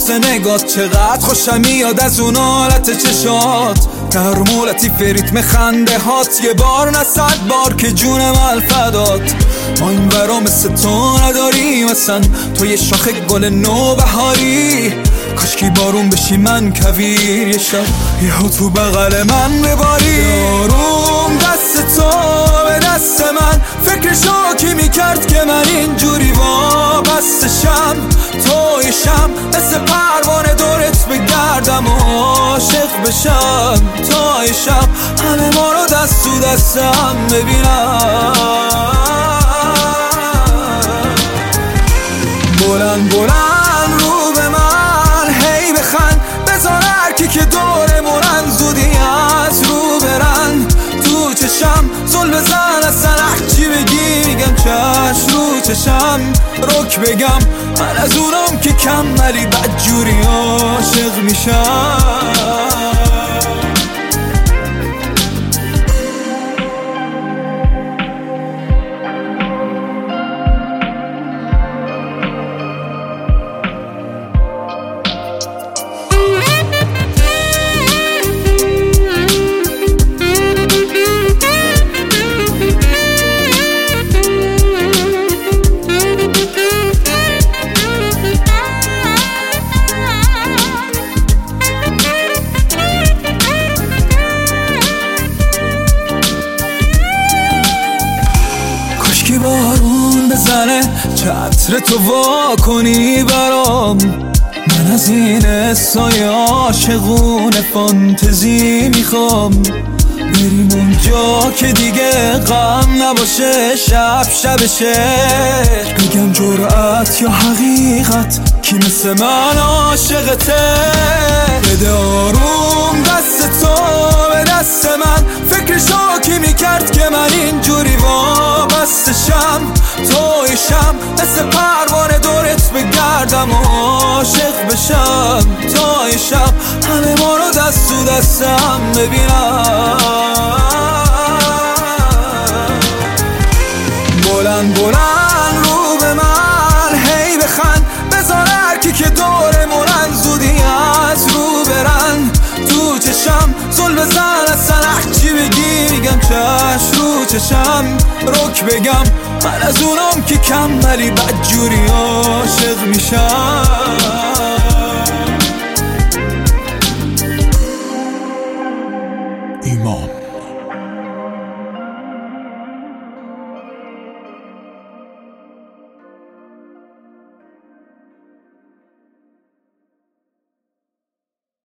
واسه نگات، چقدر خوشم میاد از اون حالت چشات، ترمولتی فریتم خنده هات، یه بار نه 100 بار که جونم الفدات. ما این برا مثل تو نداریم اصلا، تو یه شاخ گل نو بهاری، کاشکی بارون بشی من کویر یه شب یهو تو بغل من بباری. آروم دست تو به دست من، فکرشو کی میکرد که من اینجوری وابستشم، تویشم مثل پروانه دورت بگردم و عاشق بشم، تویشم همه ما رو دست تو دستم ببینم. بلند بلند رو به من هی بخند، بذار هرکی که دورمونن زودی از رو برن، تو چشم زل بزن اصلا هرچی بگی میگم چشم رو چشم، رک بگم من از اونم که کم ولی بدجوری عاشق میشم. که بارون بزنه چتر تو وا کنی برام، من از این حسای عاشقونه فانتزی میخوام، بریم اونجا که دیگه غم نباشه، شب شبشه بگم جرأت یا حقیقت کی مثل من عاشقته. بده آروم دست تو به دست من، فکرشو کی میکرد که من اینجوری وابستشم، تویشم مثل پروانه دورت بگردم و عاشق بشم، تویشم همه ما رو دست تو دستم ببینم. بلند بلند رو به من هی بخند، بذار هرکی که دورمونن زودی از رو برن، تو چشم زل بزن اصلا هرچی بگی میگم چشم رو چشم، رک بگم من از اونم که کم ولی بدجوری عاشق میشم. ایمان